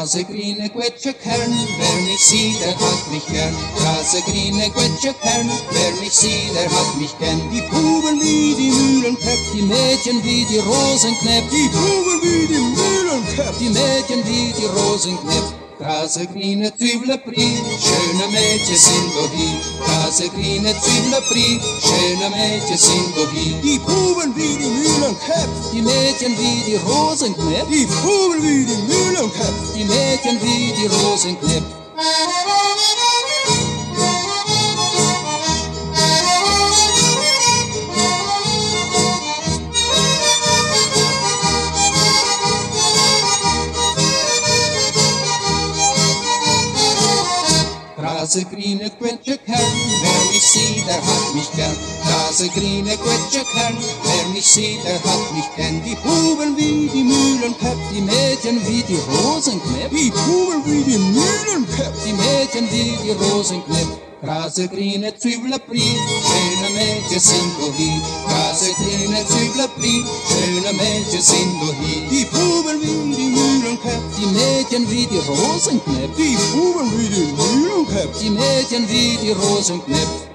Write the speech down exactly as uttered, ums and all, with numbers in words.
Grasegrine Quetschekern, wer mich sieht, der hat mich gern. Grasegrine Quetschekern, wer mich sieht, der hat mich gern. Die Buben wie die Mühlenköpp, die Mädchen wie die Rosenknepp. Die Buben wie die Mühlenköpp, die Mädchen wie die Rosenknepp. Grasegrine Zwiebelpri, schöne Mädchen sind doch hier. Grasegrine Zwiebelpri, schöne Mädchen sind doch hier. Die Buben wie die Mühlenköpp, die Mädchen wie die Rosenknepp. Die Buben wie die Mühlenköpp, die Mädchen wie die Rosenknepp. Grasegrine Quetschekern, wer mich sieht, der hat mich gern. Grasegrine Quetschekern, wer mich sieht, der hat mich gern. Die Buben wie die Mühlenköpp, die Mädchen wie die Rosenknepp. Die Buben wie die Mühlenköpp, die Mädchen wie die Rosenknepp. Grasegrine Zwiebelpri, schöne Mädchen sind doch hier. Grasegrine Zwiebelpri, schöne Mädchen sind doch hier. Die Buben wie die Mühlenköpp, die Mädchen wie die Rosenknepp. Die Buben wie die Mühlenköpp, die Mädchen wie die Rosenknepp.